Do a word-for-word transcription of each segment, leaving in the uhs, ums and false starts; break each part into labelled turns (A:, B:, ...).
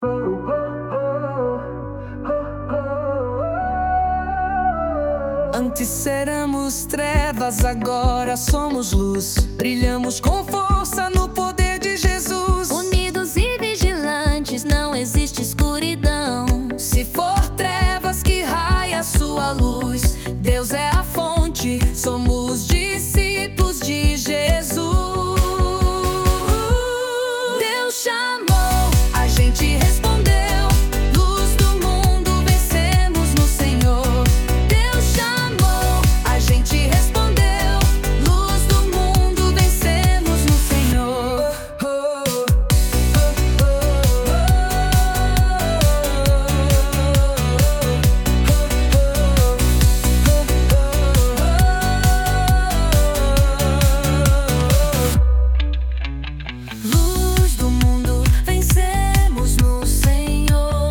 A: Antes éramos trevas, agora somos luz. Brilhamos com força no poder de Jesus.
B: Unidos e vigilantes, não existe escuridão.
A: Se for trevas que raia a sua luz, Deus é a fonte, somos discípulos de Jesus. Deus chamou, a gente respondeu. Luz do mundo, vencemos no Senhor. Deus chamou, a gente respondeu. Luz do mundo, vencemos no Senhor. Luz do mundo, vencemos no Senhor.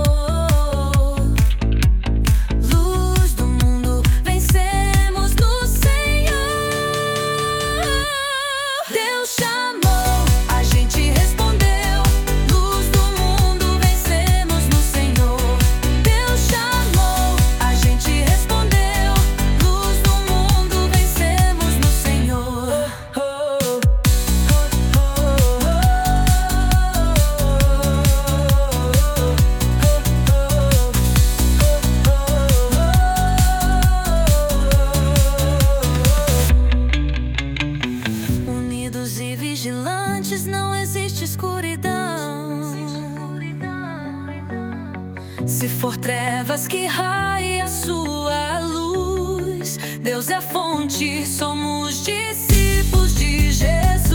A: Luz do mundo, vencemos no Senhor. Deus chamou, a gente respondeu. Luz do mundo, vencemos no Senhor. Deus chamou, a gente respondeu. Luz do mundo, vencemos no Senhor. Unidos e vigilantes, não existe escuridão. Se for trevas que raia a sua luz, Deus é a fonte, somos discípulos de Jesus.